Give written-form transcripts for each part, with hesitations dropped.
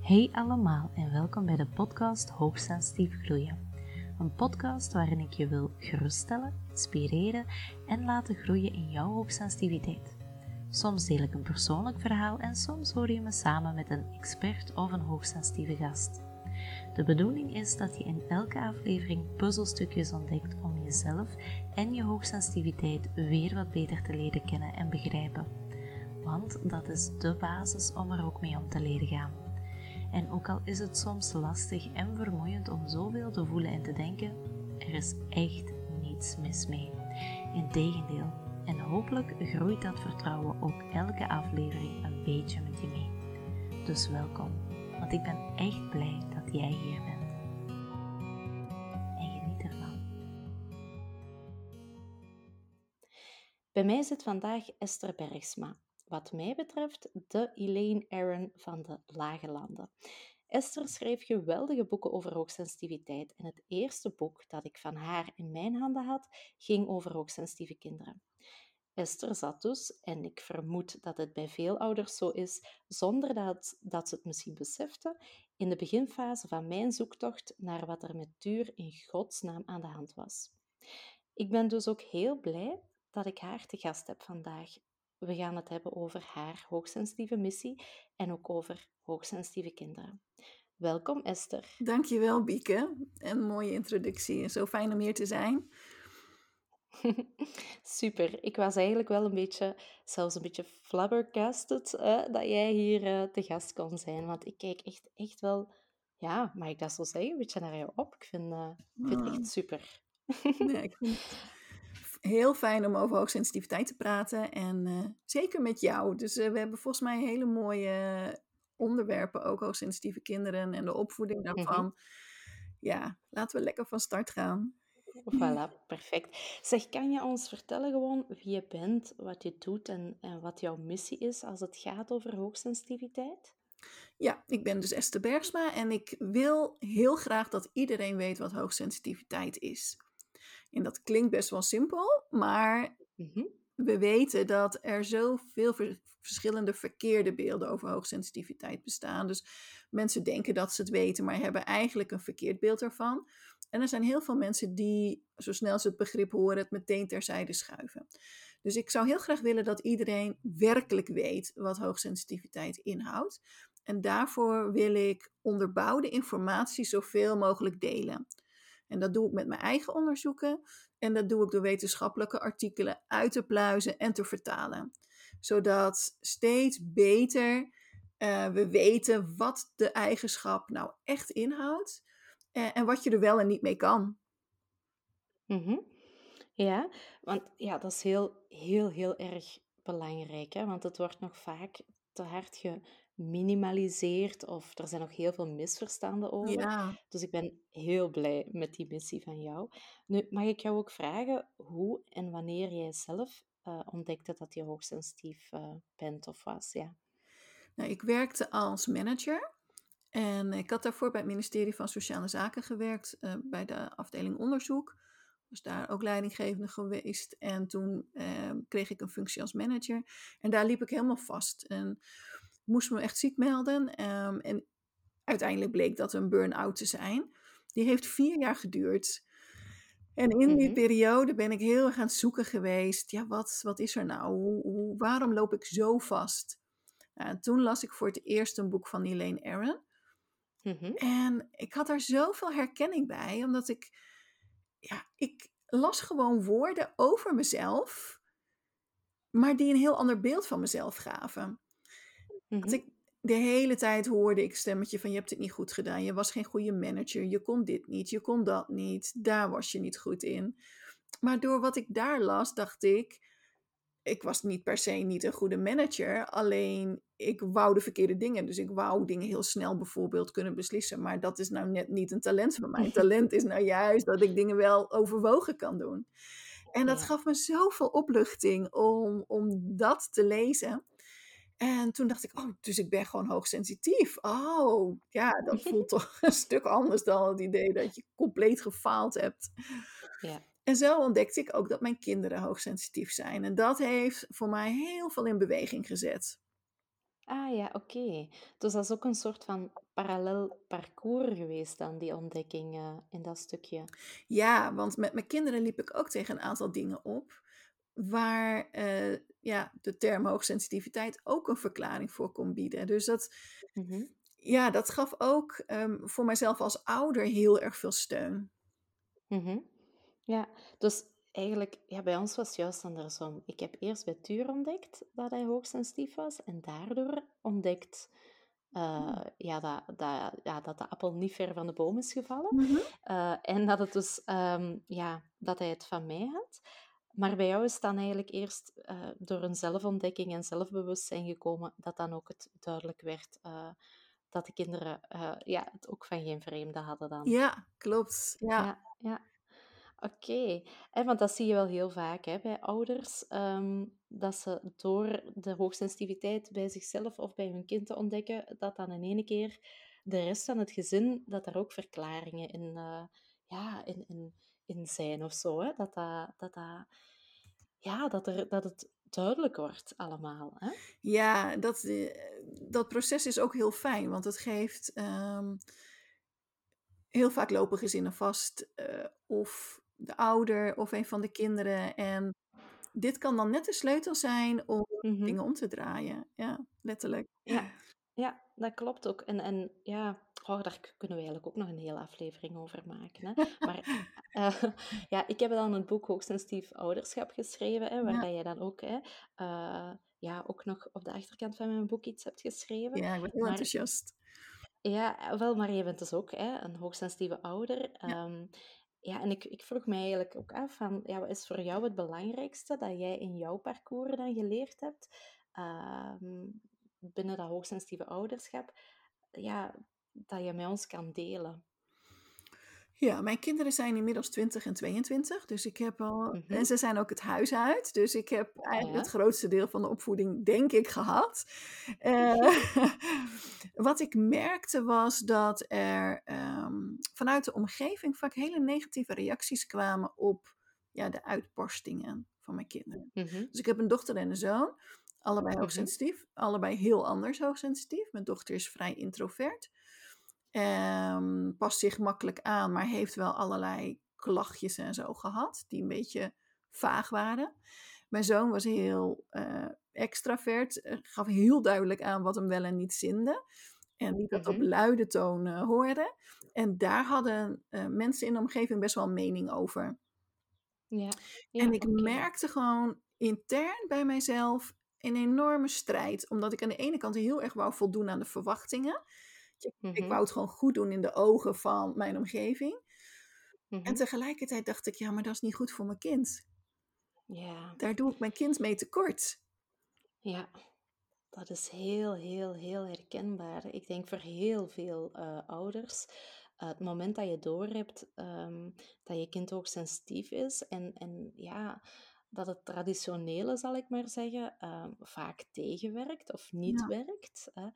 Hey allemaal en welkom bij de podcast Hoogsensitief Groeien. Een podcast waarin ik je wil geruststellen, inspireren en laten groeien in jouw hoogsensitiviteit. Soms deel ik een persoonlijk verhaal en soms hoor je me samen met een expert of een hoogsensitieve gast. De bedoeling is dat je in elke aflevering puzzelstukjes ontdekt om jezelf en je hoogsensitiviteit weer wat beter te leren kennen en begrijpen. Want dat is de basis om er ook mee om te leren gaan. En ook al is het soms lastig en vermoeiend om zoveel te voelen en te denken, er is echt niets mis mee. Integendeel, en hopelijk groeit dat vertrouwen ook elke aflevering een beetje met je mee. Dus welkom, want ik ben echt blij dat jij hier bent. En geniet ervan. Bij mij zit vandaag Esther Bergsma. Wat mij betreft de Elaine Aron van de Lage Landen. Esther schreef geweldige boeken over hoogsensitiviteit en het eerste boek dat ik van haar in mijn handen had, ging over hoogsensitieve kinderen. Esther zat dus, en ik vermoed dat het bij veel ouders zo is, zonder dat ze het misschien beseften, in de beginfase van mijn zoektocht naar wat er met Tuur in godsnaam aan de hand was. Ik ben dus ook heel blij dat ik haar te gast heb vandaag. We gaan het hebben over haar hoogsensitieve missie en ook over hoogsensitieve kinderen. Welkom Esther. Dankjewel Bieke, een mooie introductie. Zo fijn om hier te zijn. Super, ik was eigenlijk wel zelfs een beetje flabbergasted dat jij hier te gast kon zijn, want ik kijk echt wel, ja, mag ik dat zo zeggen, een beetje naar jou op. Ik vind het echt super. Ja, ik vind het heel fijn om over hoogsensitiviteit te praten en zeker met jou. Dus we hebben volgens mij hele mooie onderwerpen, ook hoogsensitieve kinderen en de opvoeding daarvan. Ja, laten we lekker van start gaan. Voilà, perfect. Zeg, kan je ons vertellen gewoon wie je bent, wat je doet en wat jouw missie is als het gaat over hoogsensitiviteit? Ja, ik ben dus Esther Bergsma en ik wil heel graag dat iedereen weet wat hoogsensitiviteit is. En dat klinkt best wel simpel, maar Mhm. we weten dat er zoveel verschillende verkeerde beelden over hoogsensitiviteit bestaan. Dus mensen denken dat ze het weten, maar hebben eigenlijk een verkeerd beeld ervan. En er zijn heel veel mensen die, zo snel ze het begrip horen, het meteen terzijde schuiven. Dus ik zou heel graag willen dat iedereen werkelijk weet wat hoogsensitiviteit inhoudt. En daarvoor wil ik onderbouwde informatie zoveel mogelijk delen. En dat doe ik met mijn eigen onderzoeken. En dat doe ik door wetenschappelijke artikelen uit te pluizen en te vertalen. Zodat steeds beter we weten wat de eigenschap nou echt inhoudt. En wat je er wel en niet mee kan. Mhm. Ja, want ja, dat is heel erg belangrijk, hè? Want het wordt nog vaak te hard geminimaliseerd of er zijn nog heel veel misverstanden over. Ja, Dus ik ben heel blij met die missie van jou. Nu, mag ik jou ook vragen hoe en wanneer jij zelf ontdekte dat je hoogsensitief bent of was? Ja. nou, ik werkte als manager. En ik had daarvoor bij het ministerie van Sociale Zaken gewerkt, bij de afdeling onderzoek. Was daar ook leidinggevende geweest. En toen kreeg ik een functie als manager. En daar liep ik helemaal vast. En moest me echt ziek melden. En uiteindelijk bleek dat een burn-out te zijn. Die heeft 4 jaar geduurd. En in die Mhm. periode ben ik heel erg aan het zoeken geweest. Ja, wat is er nou? Waarom loop ik zo vast? En toen las ik voor het eerst een boek van Elaine Aron. Mhm. En ik had daar zoveel herkenning bij, omdat ik las gewoon woorden over mezelf, maar die een heel ander beeld van mezelf gaven. Dat Mhm. ik de hele tijd hoorde ik stemmetje van je hebt het niet goed gedaan, je was geen goede manager, je kon dit niet, je kon dat niet, daar was je niet goed in. Maar door wat ik daar las, dacht ik was niet per se niet een goede manager, alleen ik wou de verkeerde dingen. Dus ik wou dingen heel snel bijvoorbeeld kunnen beslissen, maar dat is nou net niet een talent van mij. Een talent is nou juist dat ik dingen wel overwogen kan doen. En dat Ja. gaf me zoveel opluchting om dat te lezen. En toen dacht ik, oh, dus ik ben gewoon hoogsensitief. Oh, ja, dat voelt toch een stuk anders dan het idee dat je compleet gefaald hebt. Ja. En zo ontdekte ik ook dat mijn kinderen hoogsensitief zijn. En dat heeft voor mij heel veel in beweging gezet. Ah ja, oké. Dus dat is ook een soort van parallel parcours geweest dan, die ontdekking, in dat stukje? Ja, want met mijn kinderen liep ik ook tegen een aantal dingen op, waar ja, de term hoogsensitiviteit ook een verklaring voor kon bieden. Dus dat, Mhm, ja, dat gaf ook voor mijzelf als ouder heel erg veel steun. mhm. Ja, dus eigenlijk, ja, bij ons was het juist andersom. Ik heb eerst bij Tuur ontdekt dat hij hoogsensitief was en daardoor ontdekt ja, dat de appel niet ver van de boom is gevallen. Mhm. En dat het dus, ja, dat hij het van mij had. Maar bij jou is het dan eigenlijk eerst door een zelfontdekking en zelfbewustzijn gekomen dat dan ook het duidelijk werd dat de kinderen ja, het ook van geen vreemde hadden dan. Ja, klopt. Ja. Ja, ja. Oké, want dat zie je wel heel vaak hè, bij ouders, dat ze door de hoogsensitiviteit bij zichzelf of bij hun kind te ontdekken, dat dan in ene keer de rest van het gezin, dat daar ook verklaringen in, ja, in zijn of zo. Hè? Ja, dat het duidelijk wordt allemaal. Hè? Ja, dat proces is ook heel fijn, want het geeft heel vaak lopen gezinnen vast, of de ouder of een van de kinderen. En dit kan dan net de sleutel zijn om Mhm. dingen om te draaien. Ja, letterlijk. Ja, ja, dat klopt ook. En ja, daar kunnen we eigenlijk ook nog een hele aflevering over maken. Hè. Maar eh, ja, ik heb dan een boek Hoogsensitief Ouderschap geschreven, hè, waar Ja, dat jij dan ook, ja, ook nog op de achterkant van mijn boek iets hebt geschreven. ja, ik ben heel Maar enthousiast. ja, wel, maar je bent dus ook een hoogsensitieve ouder. Ja. Ja, en ik vroeg mij eigenlijk ook af van, ja, wat is voor jou het belangrijkste dat jij in jouw parcours dan geleerd hebt, ehm, binnen dat hoogsensitieve ouderschap, ja, dat je met ons kan delen? Ja, mijn kinderen zijn inmiddels 20 en 22, dus ik heb al Mhm. en ze zijn ook het huis uit, dus ik heb Ah eigenlijk het ja. grootste deel van de opvoeding, denk ik, gehad. Eh, wat ik merkte was dat er, vanuit de omgeving vaak hele negatieve reacties kwamen op, ja, de uitbarstingen van mijn kinderen. Mhm. Dus ik heb een dochter en een zoon, allebei Mhm. hoogsensitief, allebei heel anders hoogsensitief. Mijn dochter is vrij introvert. Past zich makkelijk aan, maar heeft wel allerlei klachtjes en zo gehad, die een beetje vaag waren. Mijn zoon was heel extravert, gaf heel duidelijk aan wat hem wel en niet zinde. En liet dat op Mhm. luide toon horen. En daar hadden mensen in de omgeving best wel een mening over. Ja, En ja, ik oké. merkte gewoon intern bij mijzelf een enorme strijd. Omdat ik aan de ene kant heel erg wou voldoen aan de verwachtingen. Ik Mhm. wou het gewoon goed doen in de ogen van mijn omgeving. En Mhm. tegelijkertijd dacht ik, ja, maar dat is niet goed voor mijn kind. Ja, Daar doe ik mijn kind mee tekort. ja. Dat is heel, heel, heel herkenbaar. Ik denk voor heel veel ouders, het moment dat je doorhebt dat je kind ook sensitief is en ja, dat het traditionele, zal ik maar zeggen, vaak tegenwerkt of niet Ja, werkt. Hè.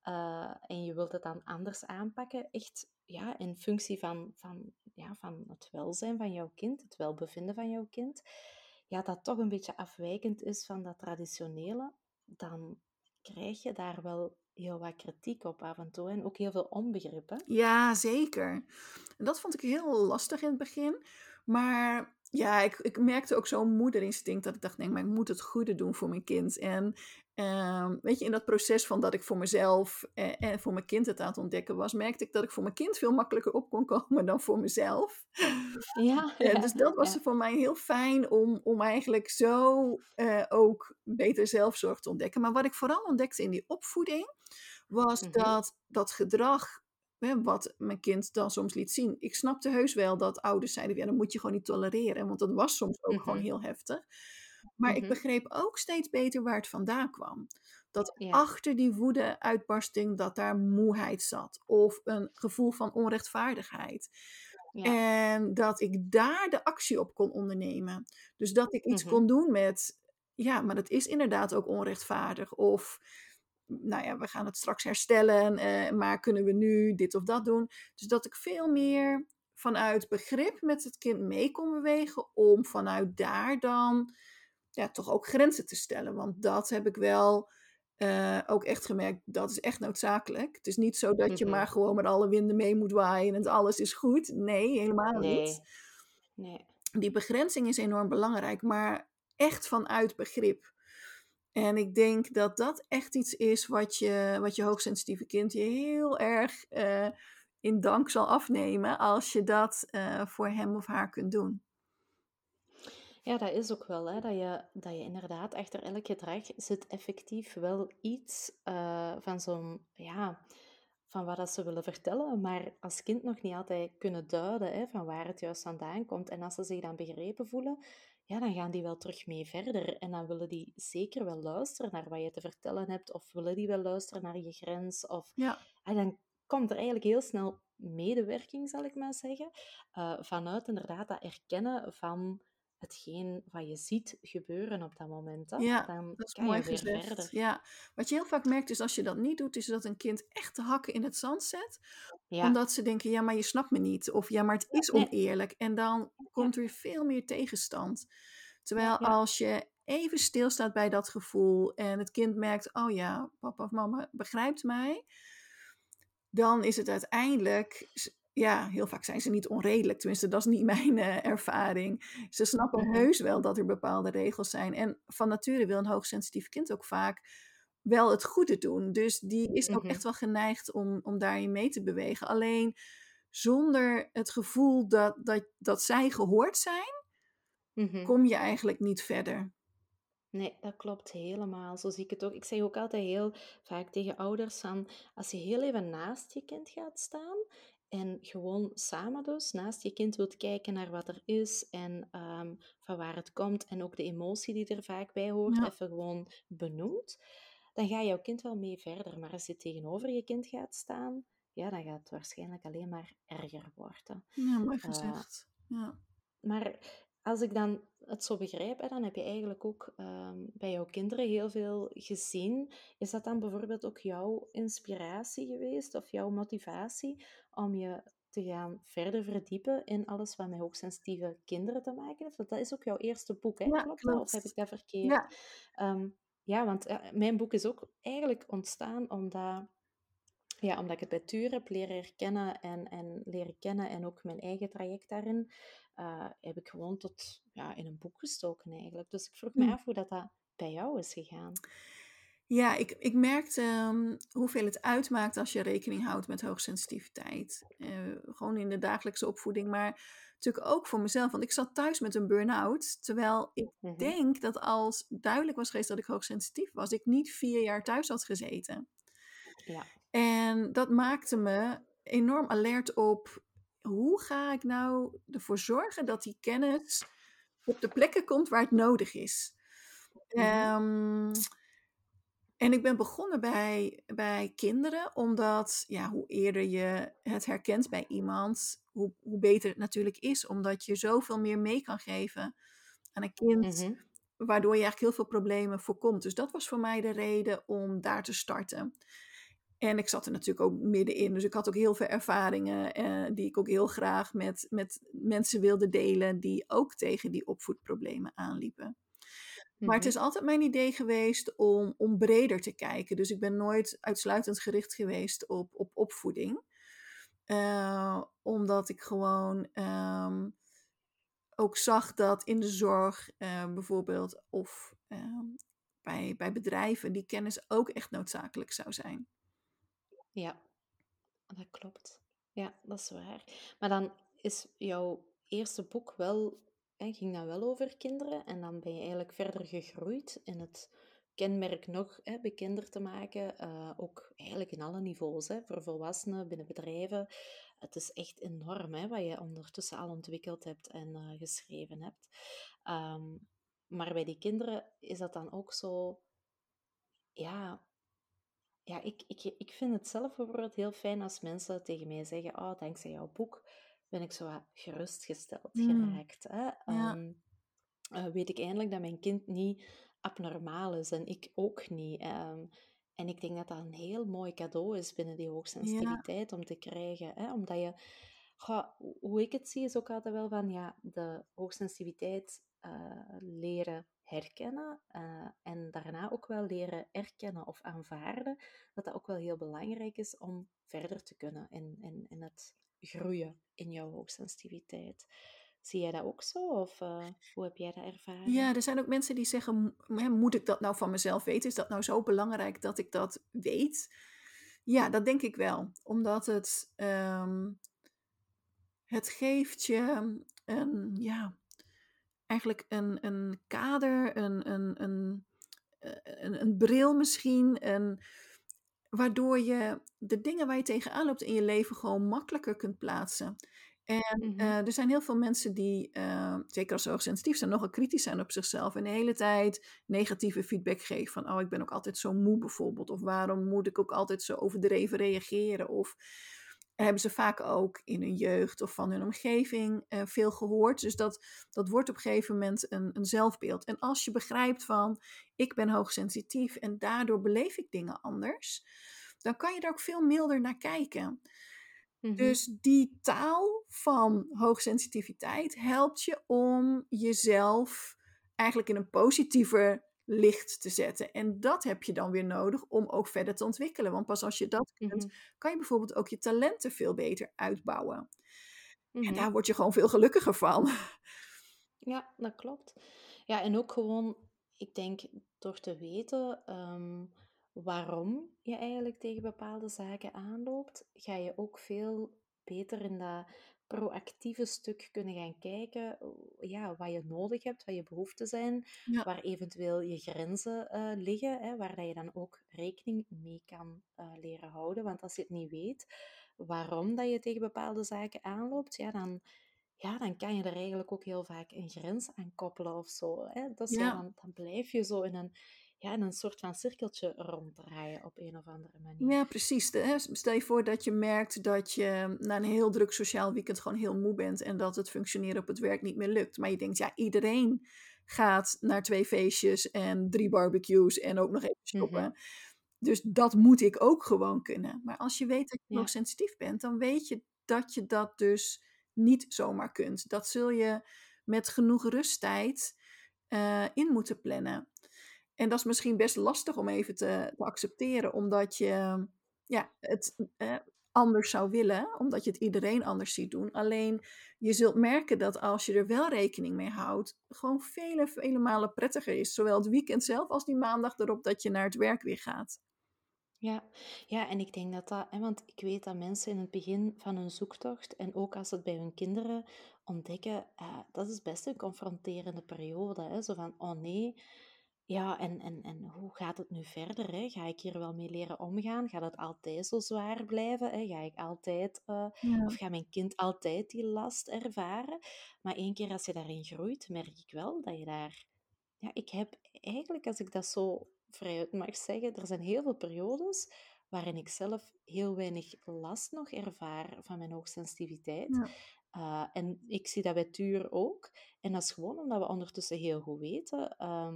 En je wilt het dan anders aanpakken, echt ja, in functie ja, van het welzijn van jouw kind, het welbevinden van jouw kind. Ja, dat toch een beetje afwijkend is van dat traditionele, dan krijg je daar wel heel wat kritiek op af en toe en ook heel veel onbegrip, hè? ja, zeker. En dat vond ik heel lastig in het begin. Maar ja, ik merkte ook zo'n moederinstinct dat ik dacht, nee, maar ik moet het goede doen voor mijn kind. En weet je, in dat proces van dat ik voor mezelf en voor mijn kind het aan het ontdekken was, merkte ik dat ik voor mijn kind veel makkelijker op kon komen dan voor mezelf. Ja, Dus ja, dat was ja. voor mij heel fijn om eigenlijk zo ook beter zelfzorg te ontdekken. Maar wat ik vooral ontdekte in die opvoeding, was Mhm, dat gedrag, hè, wat mijn kind dan soms liet zien. Ik snapte heus wel dat ouders zeiden, ja, dat moet je gewoon niet tolereren, want dat was soms ook gewoon mhm, heel heftig. Maar ik mhm. begreep ook steeds beter waar het vandaan kwam. Dat Ja, achter die woede-uitbarsting, dat daar moeheid zat of een gevoel van onrechtvaardigheid. ja. En dat ik daar de actie op kon ondernemen. Dus dat ik iets Mhm, kon doen met, ja, maar dat is inderdaad ook onrechtvaardig. Of, nou ja, we gaan het straks herstellen, maar kunnen we nu dit of dat doen? Dus dat ik veel meer vanuit begrip met het kind mee kon bewegen, om vanuit daar dan ja, toch ook grenzen te stellen. Want dat heb ik wel ook echt gemerkt, dat is echt noodzakelijk. Het is niet zo dat je Mhm. maar gewoon met alle winden mee moet waaien en alles is goed. Nee, helemaal niet. Nee, nee. Die begrenzing is enorm belangrijk, maar echt vanuit begrip. En ik denk dat dat echt iets is wat je hoogsensitieve kind je heel erg in dank zal afnemen als je dat voor hem of haar kunt doen. Ja, dat is ook wel, hè, dat je inderdaad achter elk gedrag zit effectief wel iets van zo'n, ja, van wat dat ze willen vertellen, maar als kind nog niet altijd kunnen duiden hè, van waar het juist vandaan komt. En als ze zich dan begrepen voelen, ja, dan gaan die wel terug mee verder. En dan willen die zeker wel luisteren naar wat je te vertellen hebt, of willen die wel luisteren naar je grens. Of, Ja, en dan komt er eigenlijk heel snel medewerking, zal ik maar zeggen, vanuit inderdaad dat erkennen van hetgeen wat je ziet gebeuren op dat moment, hè, ja, dan dat is kan je mooi weer gezegd. verder. Ja. Wat je heel vaak merkt is als je dat niet doet, is dat een kind echt de hakken in het zand zet. Ja, Omdat ze denken, ja, maar je snapt me niet. Of ja, maar het ja, is nee, oneerlijk. En dan ja, komt er veel meer tegenstand. ja, Terwijl ja. als je even stilstaat bij dat gevoel en het kind merkt, oh ja, papa of mama begrijpt mij, dan is het uiteindelijk, ja, heel vaak zijn ze niet onredelijk. Tenminste, dat is niet mijn ervaring. Ze snappen Mhm, heus wel dat er bepaalde regels zijn. En van nature wil een hoogsensitief kind ook vaak wel het goede doen. Dus die is ook mhm, echt wel geneigd om daarin mee te bewegen. Alleen zonder het gevoel dat zij gehoord zijn, mhm. kom je eigenlijk niet verder. Nee, dat klopt helemaal. Zo zie ik het ook. Ik zeg ook altijd heel vaak tegen ouders van, als je heel even naast je kind gaat staan en gewoon samen dus naast je kind wilt kijken naar wat er is en van waar het komt en ook de emotie die er vaak bij hoort, Ja, even gewoon benoemt, dan gaat jouw kind wel mee verder. Maar als je tegenover je kind gaat staan, ja, dan gaat het waarschijnlijk alleen maar erger worden. ja, mooi Eh, gezegd. Ja. maar als ik dan het zo begrijp, hè, dan heb je eigenlijk ook bij jouw kinderen heel veel gezien. Is dat dan bijvoorbeeld ook jouw inspiratie geweest of jouw motivatie om je te gaan verder verdiepen in alles wat met hoogsensitieve kinderen te maken heeft? Want dat is ook jouw eerste boek, hè? Ja, Klopt dat? Of heb ik klopt. dat verkeerd? Ja. Ehm, ja, want mijn boek is ook eigenlijk ontstaan omdat ik het bij Tuur heb leren herkennen en leren kennen en ook mijn eigen traject daarin, heb ik gewoon tot in een boek gestoken eigenlijk. Dus ik vroeg me Hm. af hoe dat bij jou is gegaan. Ja, ik merkte hoeveel het uitmaakt als je rekening houdt met hoogsensitiviteit. Gewoon in de dagelijkse opvoeding, maar natuurlijk ook voor mezelf. Want ik zat thuis met een burn-out, terwijl ik Mhm. denk dat als duidelijk was geweest dat ik hoogsensitief was, ik niet 4 jaar thuis had gezeten. Ja. En dat maakte me enorm alert op hoe ga ik nou ervoor zorgen dat die kennis op de plekken komt waar het nodig is. Mhm. Ehm, en ik ben begonnen bij kinderen, omdat ja, hoe eerder je het herkent bij iemand, hoe beter het natuurlijk is, omdat je zoveel meer mee kan geven aan een kind, Mhm. waardoor je eigenlijk heel veel problemen voorkomt. Dus dat was voor mij de reden om daar te starten. En ik zat er natuurlijk ook middenin, dus ik had ook heel veel ervaringen die ik ook heel graag met mensen wilde delen die ook tegen die opvoedproblemen aanliepen. Maar het is Mhm. altijd mijn idee geweest om breder te kijken. Dus ik ben nooit uitsluitend gericht geweest op opvoeding. Omdat ik gewoon ook zag dat in de zorg bijvoorbeeld of bij bedrijven die kennis ook echt noodzakelijk zou zijn. Ja, dat klopt. Ja, dat is waar. Maar dan is jouw eerste boek wel, ging dat wel over kinderen en dan ben je eigenlijk verder gegroeid in het kenmerk nog bekender te maken, ook eigenlijk in alle niveaus, hè, voor volwassenen, binnen bedrijven. Het is echt enorm hè, wat je ondertussen al ontwikkeld hebt en geschreven hebt. Ehm, maar bij die kinderen is dat dan ook zo, ja, ja, ik vind het zelf bijvoorbeeld heel fijn als mensen tegen mij zeggen: Oh, dankzij jouw boek ben ik zo wat gerustgesteld Hmm, geraakt. Hè? ja, Weet ik eindelijk dat mijn kind niet abnormaal is en ik ook niet. En ik denk dat dat een heel mooi cadeau is binnen die ja, hoogsensitiviteit om te krijgen. Hè? Omdat je, goh, hoe ik het zie, is ook altijd wel van ja, de hoogsensitiviteit leren herkennen en daarna ook wel leren erkennen of aanvaarden, dat ook wel heel belangrijk is om verder te kunnen in het groeien in jouw hoogsensitiviteit. Zie jij dat ook zo of hoe heb jij dat ervaren? Ja, er zijn ook mensen die zeggen, moet ik dat nou van mezelf weten? Is dat nou zo belangrijk dat ik dat weet? Ja, dat denk ik wel. Omdat het geeft je eigenlijk een kader, een bril misschien, waardoor je de dingen waar je tegenaan loopt in je leven gewoon makkelijker kunt plaatsen. En er zijn heel veel mensen die, zeker als ze hoogsensitief zijn, nogal kritisch zijn op zichzelf en de hele tijd negatieve feedback geven. Van, oh, ik ben ook altijd zo moe bijvoorbeeld. Of waarom moet ik ook altijd zo overdreven reageren? Of hebben ze vaak ook in hun jeugd of van hun omgeving veel gehoord. Dus dat wordt op een gegeven moment een zelfbeeld. En als je begrijpt van, ik ben hoogsensitief en daardoor beleef ik dingen anders, dan kan je daar ook veel milder naar kijken. Dus die taal van hoogsensitiviteit helpt je om jezelf eigenlijk in een positiever licht te zetten. En dat heb je dan weer nodig om ook verder te ontwikkelen. Want pas als je dat kunt, kan je bijvoorbeeld ook je talenten veel beter uitbouwen. En daar word je gewoon veel gelukkiger van. Ja, dat klopt. Ja, en ook gewoon, ik denk, door te weten waarom je eigenlijk tegen bepaalde zaken aanloopt, ga je ook veel beter in dat proactieve stuk kunnen gaan kijken, ja, wat je nodig hebt, wat je behoeften zijn, Ja, waar eventueel je grenzen liggen, hè, waar dat je dan ook rekening mee kan leren houden. Want als je het niet weet waarom dat je tegen bepaalde zaken aanloopt, ja, dan kan je er eigenlijk ook heel vaak een grens aan koppelen of zo. Hè? Dus ja, ja. dan blijf je zo in een soort van cirkeltje ronddraaien op een of andere manier. Ja, precies. Stel je voor dat je merkt dat je na een heel druk sociaal weekend gewoon heel moe bent en dat het functioneren op het werk niet meer lukt. Maar je denkt, ja, iedereen gaat naar 2 feestjes en 3 barbecues en ook nog even shoppen. Dus dat moet ik ook gewoon kunnen. Maar als je weet dat je Ja, hoogsensitief bent, dan weet je dat dus niet zomaar kunt. Dat zul je met genoeg rusttijd in moeten plannen. En dat is misschien best lastig om even te accepteren, omdat je het anders zou willen, omdat je het iedereen anders ziet doen. Alleen je zult merken dat als je er wel rekening mee houdt, gewoon vele, vele malen prettiger is. Zowel het weekend zelf als die maandag erop dat je naar het werk weer gaat. ja, en ik denk hè, want ik weet dat mensen in het begin van hun zoektocht, en ook als ze het bij hun kinderen ontdekken, dat is best een confronterende periode. Hè? Zo van, oh nee, ja, en hoe gaat het nu verder? Hè? Ga ik hier wel mee leren omgaan? Gaat het altijd zo zwaar blijven? Hè? Ga ik altijd, of Ja, gaat mijn kind altijd die last ervaren? Maar één keer als je daarin groeit, merk ik wel dat je daar... Ja, ik heb eigenlijk, als ik dat zo vrijuit mag zeggen, er zijn heel veel periodes waarin ik zelf heel weinig last nog ervaar van mijn hoogsensitiviteit. ja, En ik zie dat bij Tuur ook. En dat is gewoon omdat we ondertussen heel goed weten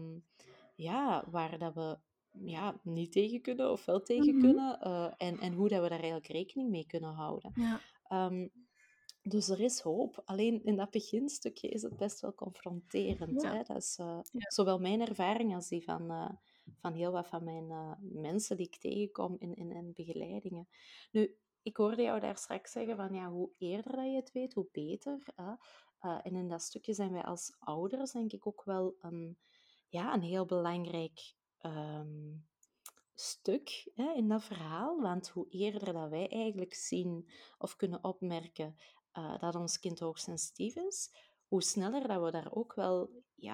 ja, waar dat we niet tegen kunnen of wel tegen mhm, kunnen. En hoe dat we daar eigenlijk rekening mee kunnen houden. ja, Ehm, dus er is hoop. Alleen in dat beginstukje is het best wel confronterend. ja, Hè? Dat is ja, zowel mijn ervaring als die van heel wat van mijn mensen die ik tegenkom in begeleidingen. Nu, ik hoorde jou daar straks zeggen van ja, hoe eerder dat je het weet, hoe beter. Hè? En in dat stukje zijn wij als ouders denk ik ook wel een heel belangrijk stuk hè, in dat verhaal. Want hoe eerder dat wij eigenlijk zien of kunnen opmerken dat ons kind hoogsensitief is, hoe sneller dat we daar ook wel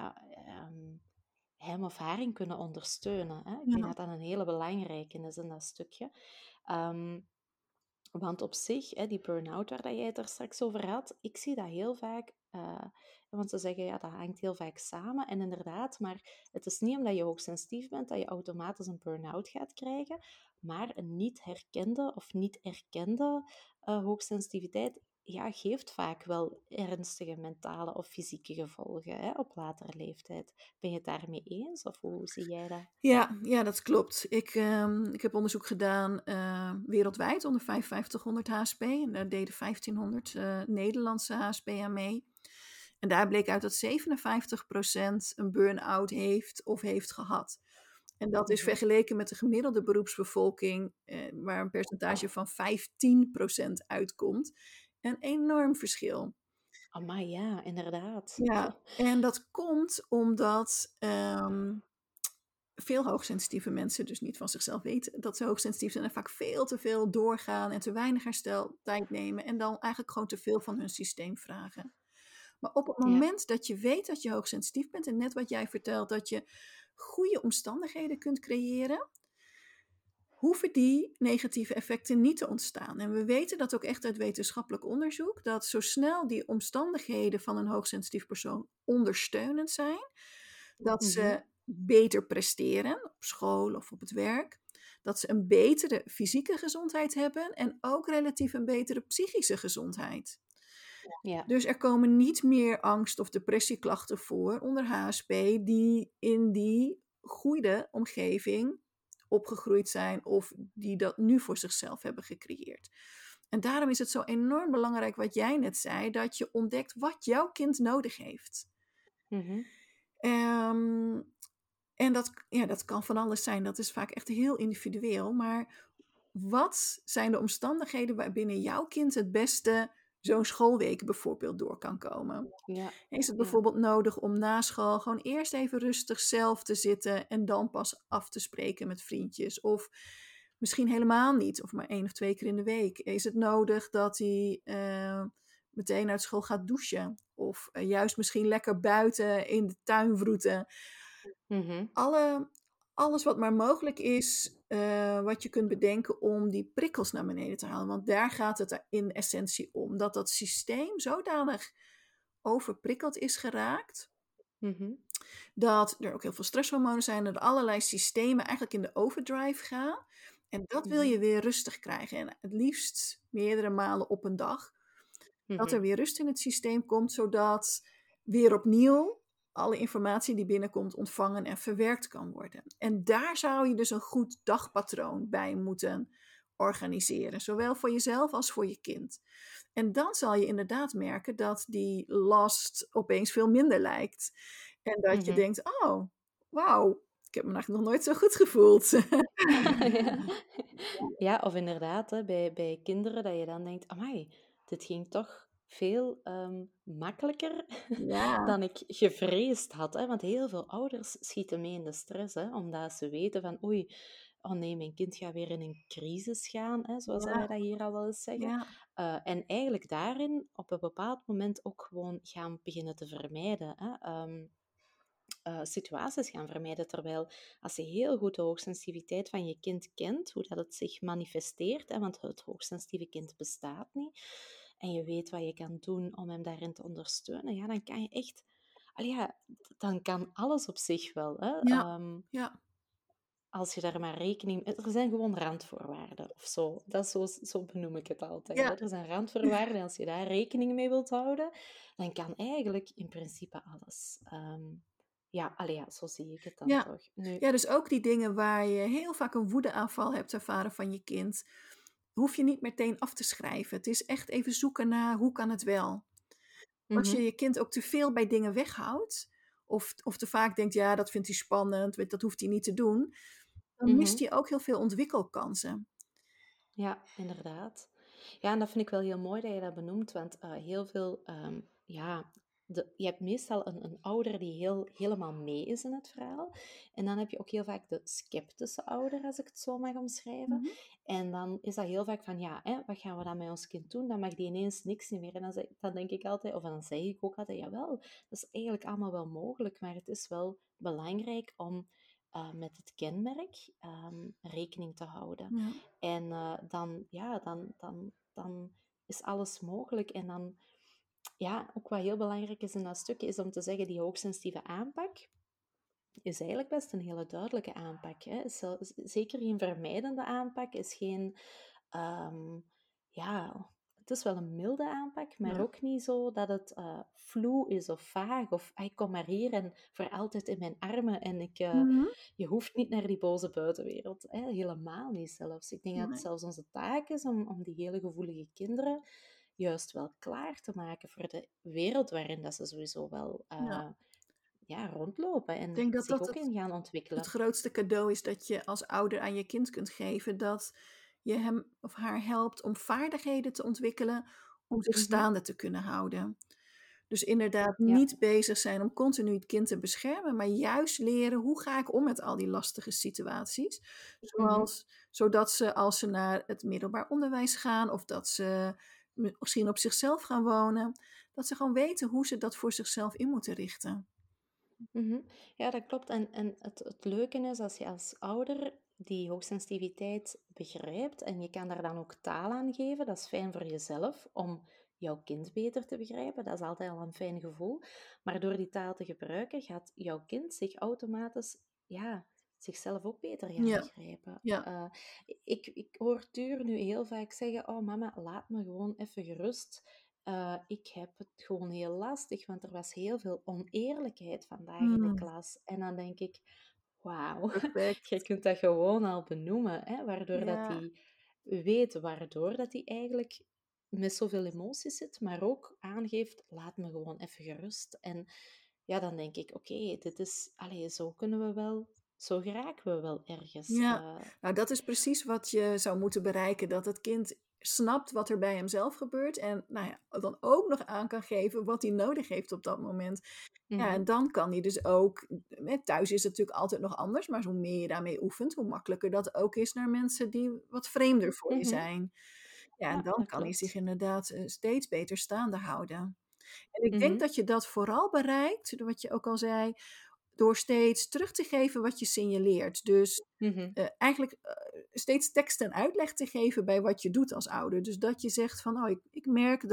hem of haar in kunnen ondersteunen. Hè? Ik denk ja, dat dat een hele belangrijke is in dat stukje. Ehm, want op zich, hè, die burn-out waar dat jij het er straks over had, ik zie dat heel vaak. Want ze zeggen, ja, dat hangt heel vaak samen. En inderdaad, maar het is niet omdat je hoogsensitief bent dat je automatisch een burn-out gaat krijgen. Maar een niet herkende of niet erkende hoogsensitiviteit ja, geeft vaak wel ernstige mentale of fysieke gevolgen hè, op latere leeftijd. Ben je het daarmee eens of hoe zie jij dat? ja, dat klopt. Ik heb onderzoek gedaan wereldwijd onder 5500 HSP. En daar deden 1500 Nederlandse HSP aan mee. En daar bleek uit dat 57% een burn-out heeft of heeft gehad. En dat is vergeleken met de gemiddelde beroepsbevolking, waar een percentage van 15% uitkomt, een enorm verschil. Amai, ja, inderdaad. Ja, en dat komt omdat veel hoogsensitieve mensen dus niet van zichzelf weten dat ze hoogsensitief zijn en vaak veel te veel doorgaan en te weinig hersteltijd nemen en dan eigenlijk gewoon te veel van hun systeem vragen. Maar op het Ja. moment dat je weet dat je hoogsensitief bent en net wat jij vertelt, dat je goede omstandigheden kunt creëren, hoeven die negatieve effecten niet te ontstaan. En we weten dat ook echt uit wetenschappelijk onderzoek, dat zo snel die omstandigheden van een hoogsensitief persoon ondersteunend zijn, dat ze beter presteren op school of op het werk, dat ze een betere fysieke gezondheid hebben en ook relatief een betere psychische gezondheid. Ja. Dus er komen niet meer angst- of depressieklachten voor onder HSP die in die goede omgeving opgegroeid zijn of die dat nu voor zichzelf hebben gecreëerd. En daarom is het zo enorm belangrijk wat jij net zei, dat je ontdekt wat jouw kind nodig heeft. En dat kan van alles zijn, dat is vaak echt heel individueel, maar wat zijn de omstandigheden waarbinnen jouw kind het beste zo'n schoolweek bijvoorbeeld door kan komen? Ja. Is het bijvoorbeeld nodig om na school gewoon eerst even rustig zelf te zitten en dan pas af te spreken met vriendjes? Of misschien helemaal niet, of maar 1 of 2 keer in de week. Is het nodig dat hij meteen uit school gaat douchen? Of juist misschien lekker buiten in de tuin wroeten? Alles wat maar mogelijk is, wat je kunt bedenken om die prikkels naar beneden te halen. Want daar gaat het in essentie om. Dat systeem zodanig overprikkeld is geraakt, dat er ook heel veel stresshormonen zijn, dat allerlei systemen eigenlijk in de overdrive gaan. En dat wil je weer rustig krijgen. En het liefst meerdere malen op een dag. Dat er weer rust in het systeem komt, zodat weer opnieuw alle informatie die binnenkomt ontvangen en verwerkt kan worden. En daar zou je dus een goed dagpatroon bij moeten organiseren, zowel voor jezelf als voor je kind. En dan zal je inderdaad merken dat die last opeens veel minder lijkt. En dat je denkt, oh, wauw, ik heb me eigenlijk nog nooit zo goed gevoeld. Ja, of inderdaad, hè, bij kinderen dat je dan denkt, amai, dit ging toch veel makkelijker Ja, dan ik gevreesd had. Hè? Want heel veel ouders schieten mee in de stress, hè? Omdat ze weten van, oei, oh nee, mijn kind gaat weer in een crisis gaan, hè? Zoals Ja. wij dat hier al wel eens zeggen. ja, En eigenlijk daarin op een bepaald moment ook gewoon gaan beginnen te vermijden. Hè? Situaties gaan vermijden. Terwijl als je heel goed de hoogsensitiviteit van je kind kent, hoe dat het zich manifesteert, hè, want het hoogsensitieve kind bestaat niet, en je weet wat je kan doen om hem daarin te ondersteunen, ja, dan kan je echt... Allee, ja, dan kan alles op zich wel. Hè. ja. Als je daar maar rekening... Er zijn gewoon randvoorwaarden of zo. Dat is zo benoem ik het altijd. Ja. Hè. Er zijn randvoorwaarden en als je daar rekening mee wilt houden, dan kan eigenlijk in principe alles. Ja, zo zie ik het dan Ja. toch. Nu, Ja, dus ook die dingen waar je heel vaak een woedeaanval hebt ervaren van je kind, hoef je niet meteen af te schrijven. Het is echt even zoeken naar hoe kan het wel. Als je je kind ook te veel bij dingen weghoudt, of te vaak denkt, ja, dat vindt hij spannend, dat hoeft hij niet te doen, dan mist hij ook heel veel ontwikkelkansen. Ja, inderdaad. Ja, en dat vind ik wel heel mooi dat je dat benoemt, want heel veel, je hebt meestal een ouder die helemaal mee is in het verhaal. En dan heb je ook heel vaak de sceptische ouder, als ik het zo mag omschrijven. En dan is dat heel vaak van, ja, hè, wat gaan we dan met ons kind doen? Dan mag die ineens niks niet meer. En dan denk ik altijd, of dan zeg ik ook altijd, jawel, dat is eigenlijk allemaal wel mogelijk, maar het is wel belangrijk om met het kenmerk rekening te houden. Ja. En dan is alles mogelijk. En dan, ja, ook wat heel belangrijk is in dat stukje, is om te zeggen, die hoogsensitieve aanpak is eigenlijk best een hele duidelijke aanpak. Hè? Is zeker geen vermijdende aanpak, is geen... het is wel een milde aanpak, maar ook niet zo dat het vloe is of vaag. Of ik kom maar hier en voor altijd in mijn armen en je hoeft niet naar die boze buitenwereld. Hè? Helemaal niet zelfs. Ik denk dat het zelfs onze taak is om die hele gevoelige kinderen juist wel klaar te maken voor de wereld waarin dat ze sowieso wel Ja. rondlopen Ik en denk dat zich dat ook in gaan het ontwikkelen. grootste cadeau is dat je als ouder aan je kind kunt geven. Dat je hem of haar helpt om vaardigheden te ontwikkelen om zich Mhm. staande te kunnen houden. Dus inderdaad Ja. niet bezig zijn om continu het kind te beschermen, maar juist leren hoe ga ik om met al die lastige situaties. Mhm. Zodat ze als ze naar het middelbaar onderwijs gaan of dat ze misschien op zichzelf gaan wonen, dat ze gewoon weten hoe ze dat voor zichzelf in moeten richten. Mhm. Ja, dat klopt. En het leuke is als je als ouder die hoogsensitiviteit begrijpt en je kan daar dan ook taal aan geven, dat is fijn voor jezelf om jouw kind beter te begrijpen. Dat is altijd al een fijn gevoel. Maar door die taal te gebruiken, gaat jouw kind zich automatisch, ja, zichzelf ook beter gaan Ja, begrijpen. ja. Ik hoor Tuur nu heel vaak zeggen: Oh, mama, laat me gewoon even gerust. Ik heb het gewoon heel lastig, want er was heel veel oneerlijkheid vandaag in de Mm, klas. En dan denk ik, wauw, je perfect. kunt dat gewoon al benoemen, hè, waardoor dat Ja, hij weet waardoor dat hij eigenlijk met zoveel emoties zit, maar ook aangeeft, laat me gewoon even gerust. En ja, dan denk ik, oké, dit is, allee, zo kunnen we wel, zo geraken we wel ergens. ja. Nou, dat is precies wat je zou moeten bereiken. Dat het kind snapt wat er bij hemzelf gebeurt. En nou ja, dan ook nog aan kan geven wat hij nodig heeft op dat moment. Ja, Mhm, en dan kan hij dus ook. Thuis is het natuurlijk altijd nog anders. Maar hoe meer je daarmee oefent, hoe makkelijker dat ook is naar mensen die wat vreemder voor je mhm. zijn. Ja, en Ja, dan dat kan hij zich klopt. inderdaad steeds beter staande houden. En ik denk Mhm, dat je dat vooral bereikt, door wat je ook al zei, door steeds terug te geven wat je signaleert. Dus mhm, eigenlijk steeds tekst en uitleg te geven bij wat je doet als ouder. Dus dat je zegt van, oh, ik merk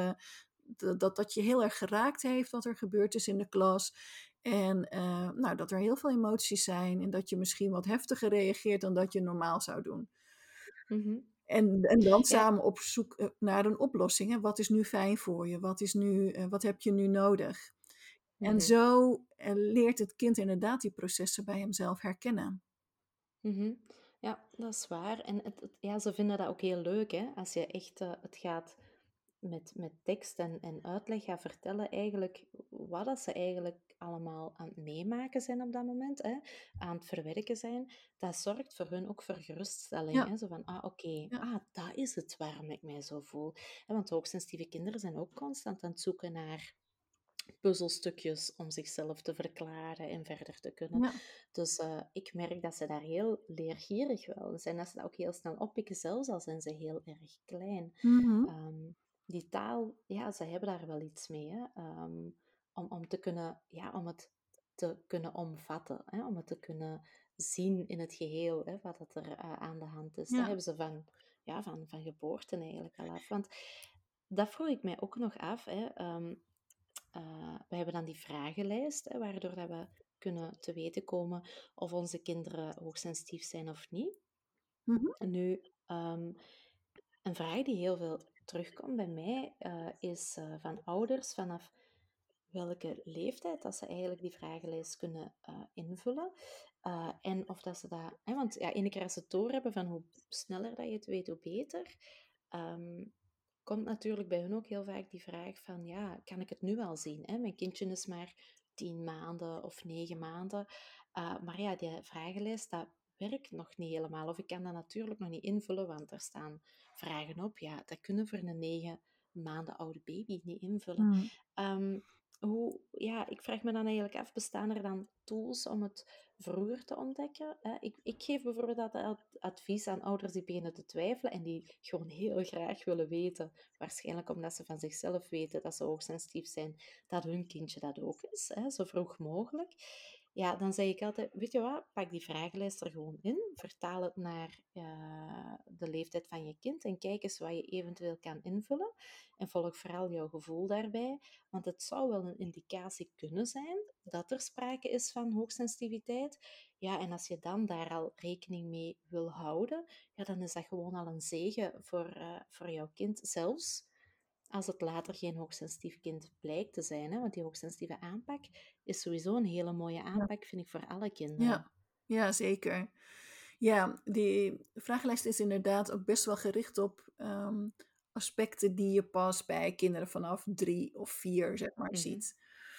dat je heel erg geraakt heeft wat er gebeurd is in de klas. En nou, dat er heel veel emoties zijn en dat je misschien wat heftiger reageert dan dat je normaal zou doen. mhm. En dan Ja. samen op zoek naar een oplossing. Hè. Wat is nu fijn voor je? Wat heb je nu nodig? En Mhm. zo leert het kind inderdaad die processen bij hemzelf herkennen. Mhm. Ja, dat is waar. En ja, ze vinden dat ook heel leuk, hè? Als je echt het gaat met tekst en uitleg gaat vertellen, eigenlijk wat dat ze eigenlijk allemaal aan het meemaken zijn op dat moment, hè? Aan het verwerken zijn. Dat zorgt voor hun ook voor geruststelling. Ja, Hè? Zo van, oké, ja. dat is het waarom ik mij zo voel. Want hoogsensitieve kinderen zijn ook constant aan het zoeken naar puzzelstukjes om zichzelf te verklaren en verder te kunnen. Ja. Dus ik merk dat ze daar heel leergierig wel zijn. Dat ze dat ook heel snel oppikken, zelfs al zijn ze heel erg klein. Mhm. Ehm, die taal, ja, ze hebben daar wel iets mee. Hè? Om te kunnen, ja, om het te kunnen omvatten. Hè? Om het te kunnen zien in het geheel, hè? Wat dat er aan de hand is. Dat Ja. hebben ze van geboorte eigenlijk al af. Want dat vroeg ik mij ook nog af. Hè? We hebben dan die vragenlijst, hè, waardoor dat we kunnen te weten komen of onze kinderen hoogsensitief zijn of niet. Mhm. En nu, een vraag die heel veel terugkomt bij mij, is van ouders vanaf welke leeftijd dat ze eigenlijk die vragenlijst kunnen invullen. En of dat ze dat... Hè, want ja, ene keer als ze het doorhebben van hoe sneller dat je het weet, hoe beter. Ehm, komt natuurlijk bij hun ook heel vaak die vraag van, ja, kan ik het nu al zien? Hè? Mijn kindje is maar 10 maanden of 9 maanden. Maar ja, die vragenlijst, dat werkt nog niet helemaal. Of ik kan dat natuurlijk nog niet invullen, want er staan vragen op. Ja, dat kunnen voor een 9 maanden oude baby niet invullen. Mm. Ehm, ja, ik vraag me dan eigenlijk af, bestaan er dan tools om het vroeger te ontdekken? Ik geef bijvoorbeeld altijd advies aan ouders die beginnen te twijfelen en die gewoon heel graag willen weten, waarschijnlijk omdat ze van zichzelf weten dat ze hoogsensitief zijn, dat hun kindje dat ook is, hè, zo vroeg mogelijk. Ja, dan zeg ik altijd, weet je wat, pak die vragenlijst er gewoon in, vertaal het naar de leeftijd van je kind en kijk eens wat je eventueel kan invullen. En volg vooral jouw gevoel daarbij, want het zou wel een indicatie kunnen zijn dat er sprake is van hoogsensitiviteit. Ja, en als je dan daar al rekening mee wil houden, ja, dan is dat gewoon al een zegen voor jouw kind, zelfs als het later geen hoogsensitief kind blijkt te zijn. Hè? Want die hoogsensitieve aanpak is sowieso een hele mooie Ja. aanpak, vind ik, voor alle kinderen. Ja. Ja, zeker. Ja, die vragenlijst is inderdaad ook best wel gericht op aspecten die je pas bij kinderen vanaf 3 of 4, zeg maar, Mhm. ziet.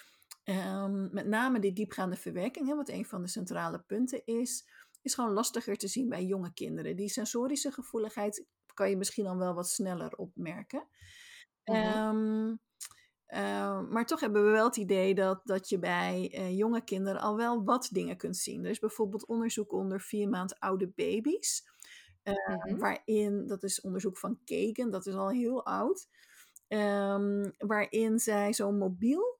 Met name die diepgaande verwerking, hè, wat een van de centrale punten is gewoon lastiger te zien bij jonge kinderen. Die sensorische gevoeligheid kan je misschien dan wel wat sneller opmerken. Mhm. Ehm, maar toch hebben we wel het idee dat je bij jonge kinderen al wel wat dingen kunt zien. Er is bijvoorbeeld onderzoek onder 4 maand oude baby's. Mhm. Waarin, dat is onderzoek van Kagan, dat is al heel oud. Waarin zij zo'n mobiel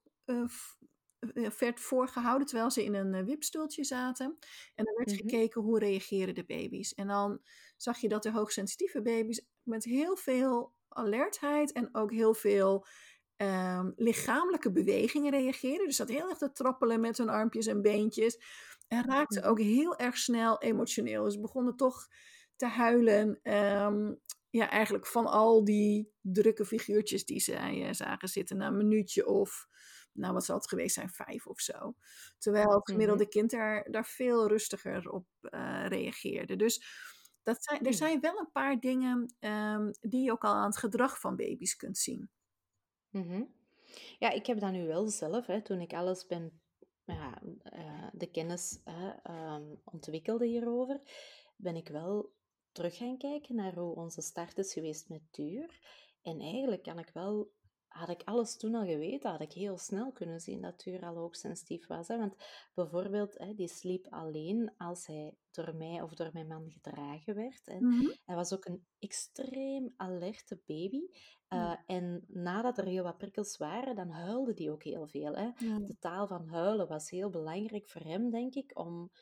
werd voorgehouden terwijl ze in een wipstoeltje zaten. En dan werd Mhm. gekeken hoe reageren de baby's. En dan zag je dat de hoogsensitieve baby's met heel veel alertheid en ook heel veel lichamelijke bewegingen reageren. Dus dat heel erg te trappelen met hun armpjes en beentjes. En raakten Mhm. ook heel erg snel emotioneel. Dus begonnen toch te huilen. Ja, eigenlijk van al die drukke figuurtjes die zij zagen zitten na een minuutje of, nou wat zal het geweest zijn, 5 of zo. Terwijl het Mhm. gemiddelde kind daar veel rustiger op reageerde. Dus er Mm. zijn wel een paar dingen die je ook al aan het gedrag van baby's kunt zien. Mhm. Ja, ik heb dat nu wel zelf, hè, toen ik alles ben, ja, de kennis ontwikkelde hierover, ben ik wel terug gaan kijken naar hoe onze start is geweest met Tuur. En eigenlijk had ik alles toen al geweten, had ik heel snel kunnen zien dat Tuur al hoogsensitief was. Hè. Want bijvoorbeeld, hè, die sliep alleen als hij door mij of door mijn man gedragen werd. En Mhm. hij was ook een extreem alerte baby. Ja. En nadat er heel wat prikkels waren, dan huilde die ook heel veel. Hè. Ja. De taal van huilen was heel belangrijk voor hem, denk ik,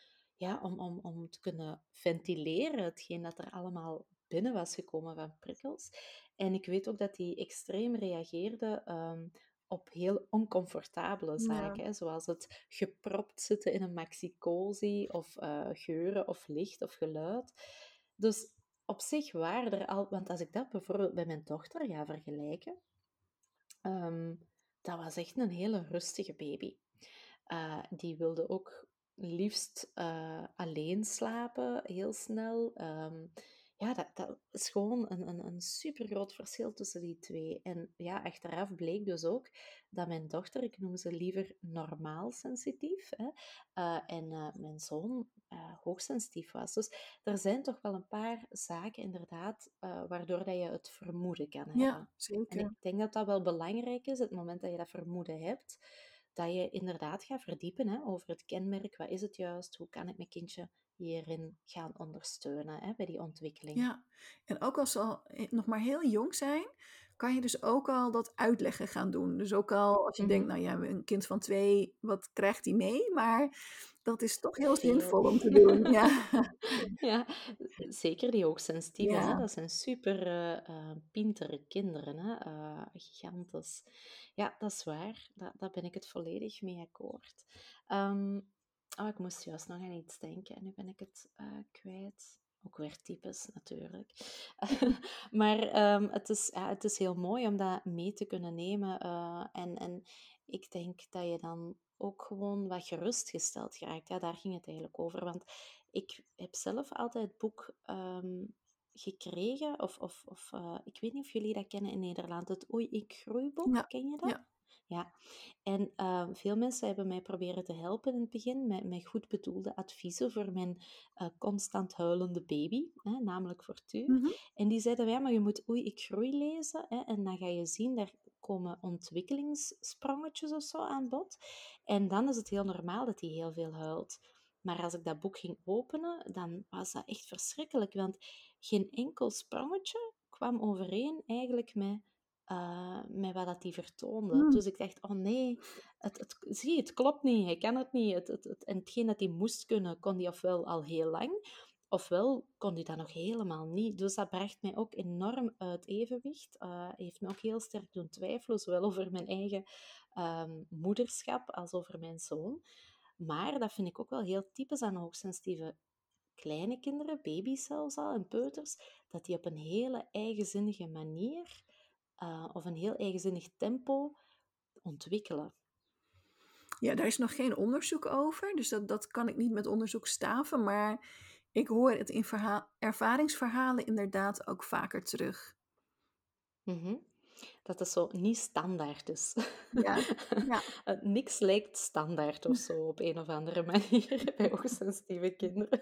om te kunnen ventileren, hetgeen dat er allemaal binnen was gekomen van prikkels. En ik weet ook dat hij extreem reageerde op heel oncomfortabele Ja. zaken, hè, zoals het gepropt zitten in een maxi-cosi, of geuren of licht of geluid. Dus op zich waren er al, want als ik dat bijvoorbeeld bij mijn dochter ga vergelijken, ehm, dat was echt een hele rustige baby. Die wilde ook liefst alleen slapen, heel snel. Ja, dat is gewoon een super groot verschil tussen die twee. En ja, achteraf bleek dus ook dat mijn dochter, ik noem ze liever normaal sensitief, hè, en mijn zoon hoogsensitief was. Dus er zijn toch wel een paar zaken inderdaad waardoor dat je het vermoeden kan Ja, hebben. En ik zeker. denk dat dat wel belangrijk is, het moment dat je dat vermoeden hebt, dat je inderdaad gaat verdiepen, hè, over het kenmerk. Wat is het juist? Hoe kan ik mijn kindje hierin gaan ondersteunen, hè, bij die ontwikkeling? Ja, en ook als ze al nog maar heel jong zijn, kan je dus ook al dat uitleggen gaan doen. Dus ook al als je denkt, Mhm. nou ja, een kind van 2, wat krijgt hij mee? Maar dat is toch heel Veel. zinvol om te doen. Ja, Ja, zeker die hoogsensitieven, hè? ja, Dat zijn super pintere kinderen, hè? Gigantisch. Ja, dat is waar. Daar ben ik het volledig mee akkoord. Ehm, ik moest juist nog aan iets denken en nu ben ik het kwijt. Ook weer types, natuurlijk. Maar het is heel mooi om dat mee te kunnen nemen. En ik denk dat je dan ook gewoon wat gerustgesteld geraakt. Ja, daar ging het eigenlijk over. Want ik heb zelf altijd het boek gekregen, ik weet niet of jullie dat kennen in Nederland, het Oei, ik groeiboek, ja, ken je dat? ja. Ja, en veel mensen hebben mij proberen te helpen in het begin met goed bedoelde adviezen voor mijn constant huilende baby, hè, namelijk voor Tuur. Mhm. En die zeiden, ja, maar je moet Oei, ik groei lezen, hè, en dan ga je zien, daar komen ontwikkelingssprongetjes of zo aan bod. En dan is het heel normaal dat hij heel veel huilt. Maar als ik dat boek ging openen, dan was dat echt verschrikkelijk, want geen enkel sprongetje kwam overeen eigenlijk met wat dat die vertoonde. Mm. Dus ik dacht, oh nee, het klopt niet, hij kan het niet. En hetgeen dat hij moest kunnen, kon hij ofwel al heel lang, ofwel kon hij dat nog helemaal niet. Dus dat bracht mij ook enorm uit evenwicht. Heeft me ook heel sterk doen twijfelen, zowel over mijn eigen moederschap als over mijn zoon. Maar dat vind ik ook wel heel typisch aan hoogsensitieve kleine kinderen, baby's zelfs al, en peuters, dat die op een hele eigenzinnige manier of een heel eigenzinnig tempo ontwikkelen. Ja, daar is nog geen onderzoek over, dus dat kan ik niet met onderzoek staven. Maar ik hoor het in ervaringsverhalen inderdaad ook vaker terug. Mhm. Dat is zo niet standaard is. Ja, ja. Niks lijkt standaard of zo op een of andere manier bij hoogsensitieve kinderen.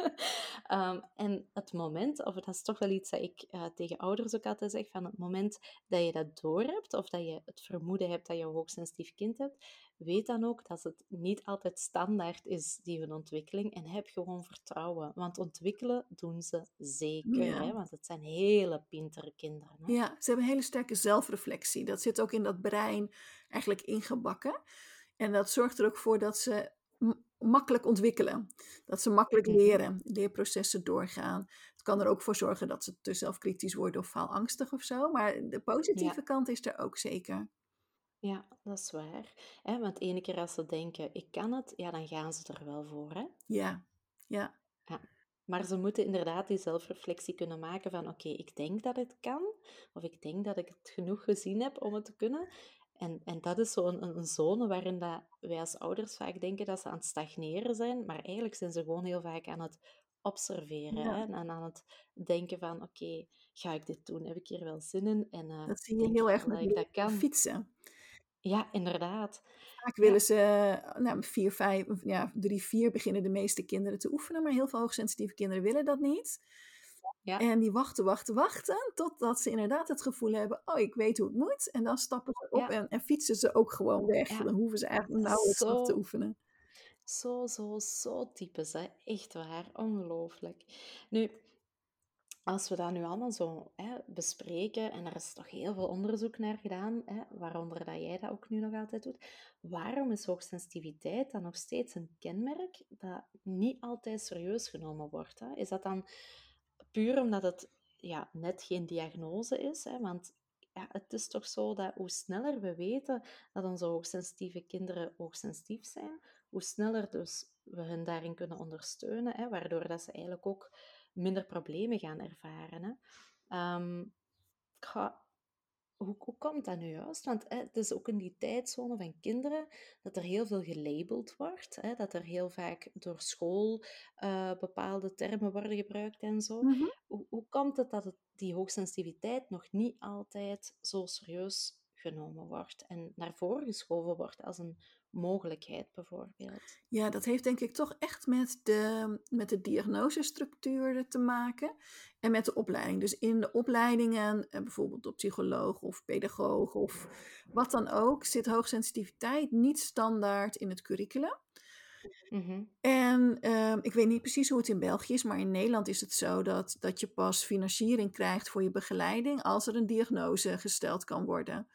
En het moment, of dat is toch wel iets dat ik tegen ouders ook altijd zeg, van het moment dat je dat doorhebt, of dat je het vermoeden hebt dat je een hoogsensitief kind hebt, weet dan ook dat het niet altijd standaard is, die ontwikkeling, en heb gewoon vertrouwen. Want ontwikkelen doen ze zeker, Ja. hè? Want het zijn hele pintere kinderen. Hè? Ja, ze hebben een hele sterke zelfreflectie. Dat zit ook in dat brein eigenlijk ingebakken. En dat zorgt er ook voor dat ze makkelijk ontwikkelen. Dat ze makkelijk Mhm. leren, leerprocessen doorgaan. Het kan er ook voor zorgen dat ze te zelfkritisch worden of faalangstig of zo. Maar de Ja. positieve kant is er ook zeker. Ja, dat is waar. Hè, want ene keer als ze denken, ik kan het, ja, dan gaan ze er wel voor. Hè? Ja, ja, Ja. Maar ze moeten inderdaad die zelfreflectie kunnen maken van, oké, ik denk dat het kan, of ik denk dat ik het genoeg gezien heb om het te kunnen. En dat is zo'n een zone waarin dat wij als ouders vaak denken dat ze aan het stagneren zijn, maar eigenlijk zijn ze gewoon heel vaak aan het observeren, ja. hè? En aan het denken van, oké, ga ik dit doen? Heb ik hier wel zin in? En Dat zie je denk heel ik erg wel met dat ik dat leren kan? fietsen. Ja, inderdaad. Vaak willen Ja, ze, nou, 4, 5, ja, 3, 4 beginnen de meeste kinderen te oefenen, maar heel veel hoogsensitieve kinderen willen dat niet. ja, En die wachten, wachten, wachten, totdat ze inderdaad het gevoel hebben, oh, ik weet hoe het moet. En dan stappen ze op ja, en fietsen ze ook gewoon weg. ja. Dan hoeven ze eigenlijk nauwelijks nog te Zo, oefenen. zo typisch, hè. Echt waar. Ongelooflijk. Nu, als we dat nu allemaal zo hè, bespreken, en er is toch heel veel onderzoek naar gedaan, hè, waaronder dat jij dat ook nu nog altijd doet, waarom is hoogsensitiviteit dan nog steeds een kenmerk dat niet altijd serieus genomen wordt? Hè? Is dat dan puur omdat het ja, net geen diagnose is? Hè? Want ja, het is toch zo dat hoe sneller we weten dat onze hoogsensitieve kinderen hoogsensitief zijn, hoe sneller dus we hen daarin kunnen ondersteunen, hè, waardoor dat ze eigenlijk ook minder problemen gaan ervaren. Hè. Ehm, ga- hoe komt dat nu juist? Want het is ook in die tijdzone van kinderen dat er heel veel gelabeld wordt, hè, dat er heel vaak door school bepaalde termen worden gebruikt en zo. Mhm. Hoe komt het dat die hoogsensitiviteit nog niet altijd zo serieus genomen wordt en naar voren geschoven wordt als een mogelijkheid, bijvoorbeeld? Ja, dat heeft denk ik toch echt met de diagnosestructuur te maken en met de opleiding. Dus in de opleidingen, bijvoorbeeld op psycholoog of pedagoog of wat dan ook, zit hoogsensitiviteit niet standaard in het curriculum. Mhm. En ik weet niet precies hoe het in België is, maar in Nederland is het zo dat je pas financiering krijgt voor je begeleiding als er een diagnose gesteld kan worden.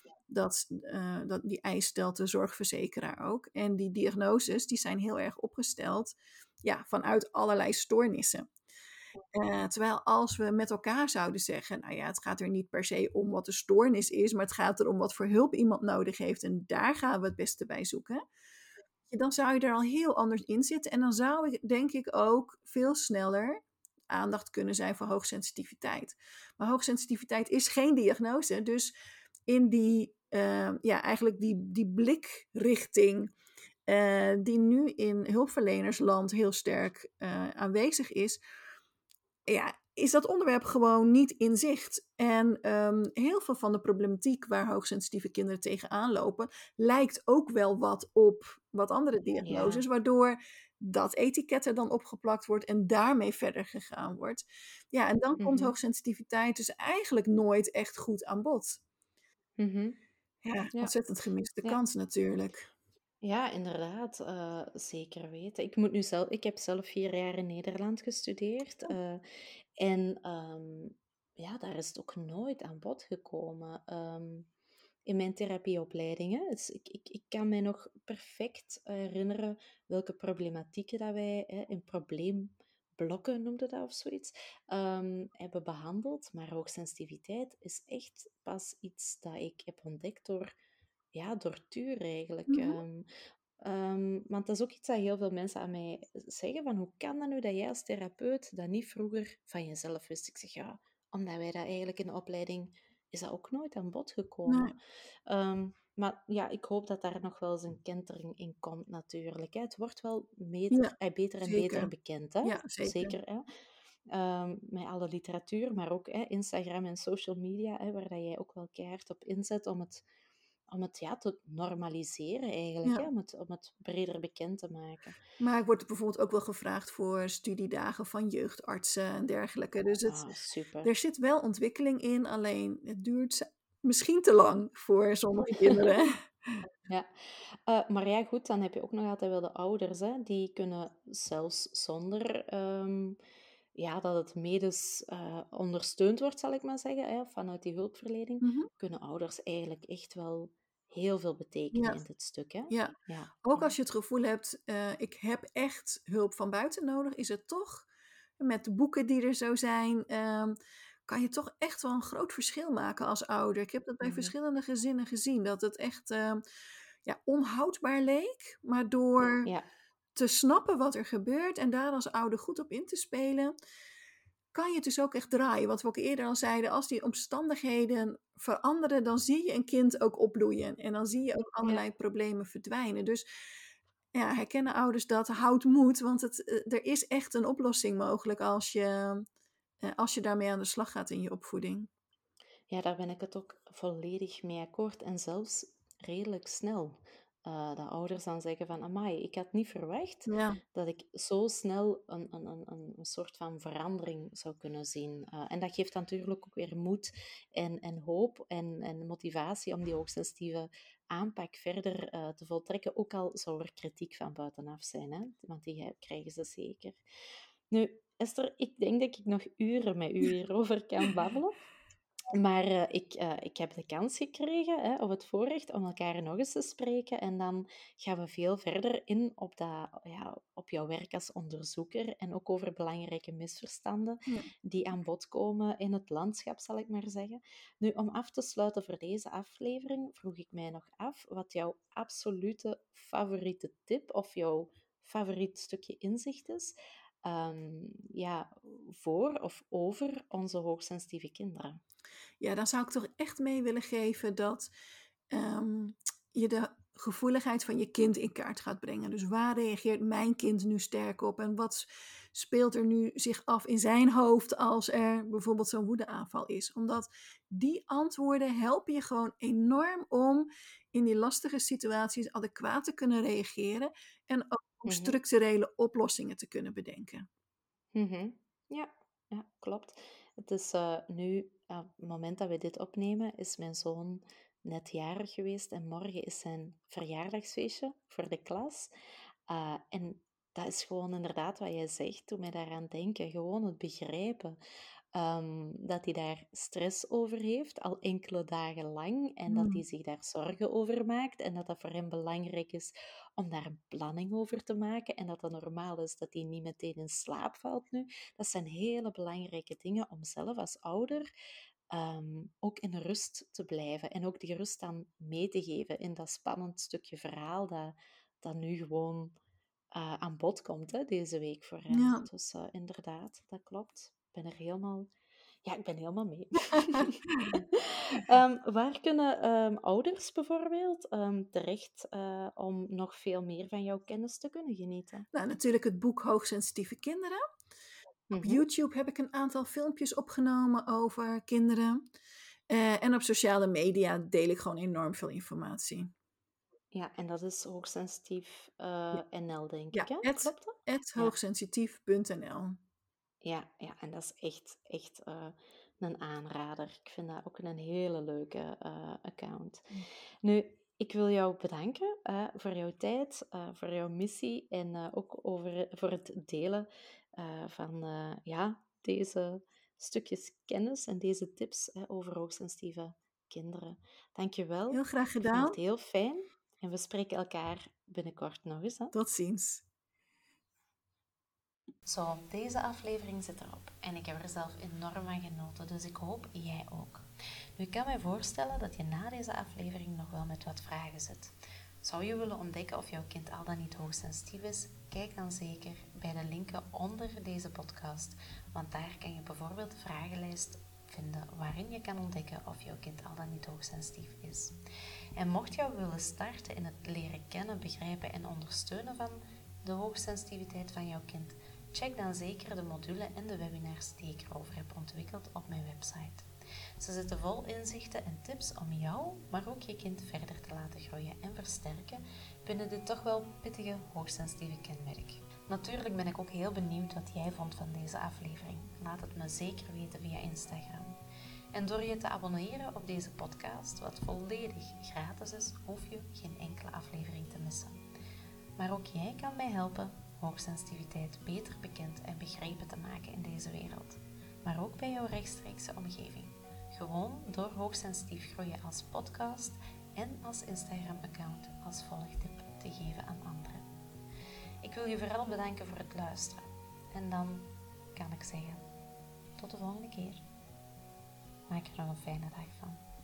Die eis stelt de zorgverzekeraar ook. En die diagnoses die zijn heel erg opgesteld ja, vanuit allerlei stoornissen. Terwijl als we met elkaar zouden zeggen, nou ja, het gaat er niet per se om wat de stoornis is, maar het gaat erom wat voor hulp iemand nodig heeft en daar gaan we het beste bij zoeken. Dan zou je er al heel anders in zitten en dan zou ik denk ik ook veel sneller aandacht kunnen zijn voor hoogsensitiviteit. Maar hoogsensitiviteit is geen diagnose, dus in ja, eigenlijk die blikrichting die nu in hulpverlenersland heel sterk aanwezig is, ja, is dat onderwerp gewoon niet in zicht. En heel veel van de problematiek waar hoogsensitieve kinderen tegenaan lopen, lijkt ook wel wat op wat andere Ja. diagnoses, waardoor dat etiket er dan opgeplakt wordt en daarmee verder gegaan wordt. Ja, en dan komt Mhm. hoogsensitiviteit dus eigenlijk nooit echt goed aan bod. Mhm. Ja, Ja. ontzettend gemiste Ja. kans natuurlijk. Ja, inderdaad, zeker weten. Ik heb zelf 4 jaar in Nederland gestudeerd. En ja, daar is het ook nooit aan bod gekomen. In mijn therapieopleidingen. Dus ik kan mij nog perfect herinneren welke problematieken dat wij in probleemblokken noemden dat of zoiets, hebben behandeld. Maar hoogsensitiviteit is echt pas iets dat ik heb ontdekt door Tuur eigenlijk. Mhm. Want dat is ook iets dat heel veel mensen aan mij zeggen, van hoe kan dat nu dat jij als therapeut dat niet vroeger van jezelf wist? Ik zeg, ja, omdat wij dat eigenlijk in de opleiding, is dat ook nooit aan bod Nee. gekomen. Maar ja, ik hoop dat daar nog wel eens een kentering in komt natuurlijk. Hè. Het wordt wel Ja, beter en beter zeker. bekend, hè? Ja, zeker. Zeker, hè? met alle literatuur, maar ook Instagram en social media, waar dat jij ook wel keihard op inzet om het te normaliseren eigenlijk, Ja. om het breder bekend te maken. Maar ik word bijvoorbeeld ook wel gevraagd voor studiedagen van jeugdartsen en dergelijke. Dus Super. er zit wel ontwikkeling in, alleen het duurt misschien te lang voor sommige kinderen. Ja, maar ja, goed, dan heb je ook nog altijd wel de ouders, hè. Die kunnen zelfs zonder dat het medisch ondersteund wordt, zal ik maar zeggen, hè, vanuit die hulpverlening, Mhm. kunnen ouders eigenlijk echt wel heel veel betekenen Ja, in dit stuk, hè. ja. Ja, Ook ja, als je het gevoel hebt, ik heb echt hulp van buiten nodig, is het toch, met de boeken die er zo zijn, kan je toch echt wel een groot verschil maken als ouder. Ik heb dat bij mhm, verschillende gezinnen gezien, dat het echt onhoudbaar leek, maar door ja, te snappen wat er gebeurt en daar als ouder goed op in te spelen, kan je het dus ook echt draaien. Wat we ook eerder al zeiden, als die omstandigheden veranderen, dan zie je een kind ook opbloeien. En dan zie je ook ja. allerlei problemen verdwijnen. Dus ja, herkennen ouders dat, houd moed, want er is echt een oplossing mogelijk als je daarmee aan de slag gaat in je opvoeding. Ja, daar ben ik het ook volledig mee akkoord. En zelfs redelijk snel. Dat ouders dan zeggen van, amai, ik had niet verwacht Ja, dat ik zo snel een soort van verandering zou kunnen zien. En dat geeft natuurlijk ook weer moed en hoop en motivatie om die hoogsensitieve aanpak verder te voltrekken. Ook al zou er kritiek van buitenaf zijn, hè? Want die krijgen ze zeker. Nu, Esther, ik denk dat ik nog uren met u hierover kan babbelen. Maar ik heb de kans gekregen, of het voorrecht, om elkaar nog eens te spreken. En dan gaan we veel verder in op jouw werk als onderzoeker en ook over belangrijke misverstanden ja. die aan bod komen in het landschap, zal ik maar zeggen. Nu, om af te sluiten voor deze aflevering, vroeg ik mij nog af wat jouw absolute favoriete tip of jouw favoriet stukje inzicht is, voor of over onze hoogsensitieve kinderen. Ja, dan zou ik toch echt mee willen geven dat ehm, je de gevoeligheid van je kind in kaart gaat brengen. Dus waar reageert mijn kind nu sterk op en wat speelt er nu zich af in zijn hoofd als er bijvoorbeeld zo'n woedeaanval is? Omdat die antwoorden helpen je gewoon enorm om in die lastige situaties adequaat te kunnen reageren en ook om Mhm. structurele oplossingen te kunnen bedenken. Mhm. Ja, ja, klopt. Het is nu, op het moment dat we dit opnemen, is mijn zoon net jarig geweest en morgen is zijn verjaardagsfeestje voor de klas. En dat is gewoon inderdaad wat jij zegt, doe mij daaraan denken. Gewoon het begrijpen dat hij daar stress over heeft, al enkele dagen lang, en dat hij Hmm. zich daar zorgen over maakt en dat dat voor hem belangrijk is om daar een planning over te maken en dat het normaal is dat hij niet meteen in slaap valt nu. Dat zijn hele belangrijke dingen om zelf als ouder ook in rust te blijven en ook die rust dan mee te geven in dat spannend stukje verhaal dat nu gewoon aan bod komt, hè, deze week voor hem. Ja. Dus inderdaad, dat klopt. Ik ben helemaal mee. Waar kunnen ouders bijvoorbeeld terecht om nog veel meer van jouw kennis te kunnen genieten? Nou, natuurlijk het boek Hoogsensitieve Kinderen. Op Mhm. YouTube heb ik een aantal filmpjes opgenomen over kinderen. En op sociale media deel ik gewoon enorm veel informatie. Ja, en dat is hoogsensitief Ja, NL, denk ik, ja, hè? Klopt dat? Ja, @hoogsensitief.nl. ja, en dat is echt een aanrader. Ik vind dat ook een hele leuke account. Nu, ik wil jou bedanken voor jouw tijd, voor jouw missie en ook voor het delen van deze stukjes kennis en deze tips over hoogsensitieve kinderen. Dank je Heel wel. graag Ik vond het gedaan. heel fijn en we spreken elkaar binnenkort nog eens. Hè? Tot ziens. Zo, deze aflevering zit erop en ik heb er zelf enorm van genoten, dus ik hoop jij ook. Nu, ik kan mij voorstellen dat je na deze aflevering nog wel met wat vragen zit. Zou je willen ontdekken of jouw kind al dan niet hoogsensitief is? Kijk dan zeker bij de linken onder deze podcast, want daar kan je bijvoorbeeld de vragenlijst vinden waarin je kan ontdekken of jouw kind al dan niet hoogsensitief is. En mocht je willen starten in het leren kennen, begrijpen en ondersteunen van de hoogsensitiviteit van jouw kind, Check dan zeker de module en de webinars die ik erover heb ontwikkeld op mijn website. Ze zitten vol inzichten en tips om jou, maar ook je kind verder te laten groeien en versterken binnen dit toch wel pittige hoogsensitieve kenmerk. Natuurlijk ben ik ook heel benieuwd wat jij vond van deze aflevering. Laat het me zeker weten via Instagram. En door je te abonneren op deze podcast, wat volledig gratis is, hoef je geen enkele aflevering te missen. Maar ook jij kan mij helpen hoogsensitiviteit beter bekend en begrepen te maken in deze wereld. Maar ook bij jouw rechtstreekse omgeving. Gewoon door hoogsensitief groeien als podcast en als Instagram-account als volgtip te geven aan anderen. Ik wil je vooral bedanken voor het luisteren. En dan kan ik zeggen, tot de volgende keer. Maak er nog een fijne dag van.